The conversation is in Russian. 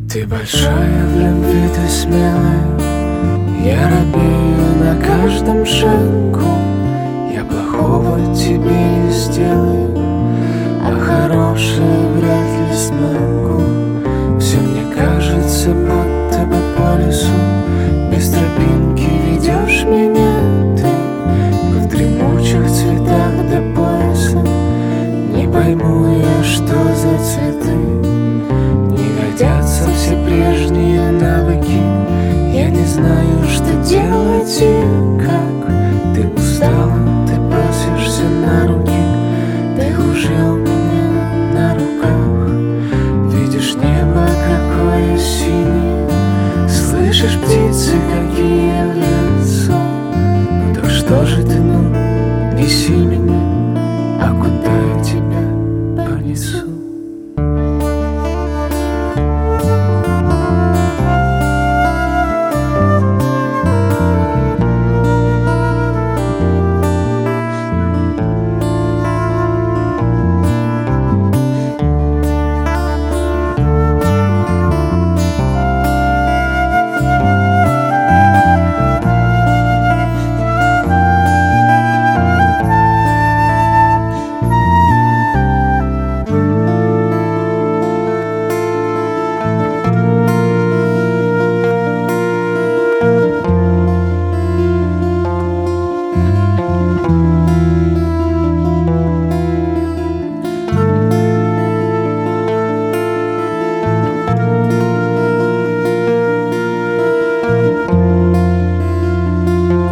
Ты большая в любви, ты смелая. Я робею на каждом шагу. Я плохого тебе не сделаю, а хорошее вряд ли смогу. Все мне кажется, будто бы по лесу без тропинки ведешь меня ты. В дремучих цветах до пояса не пойму я, что за цветы. Не годятся все прежние навыки. Я не знаю, что делать и как. Ты устал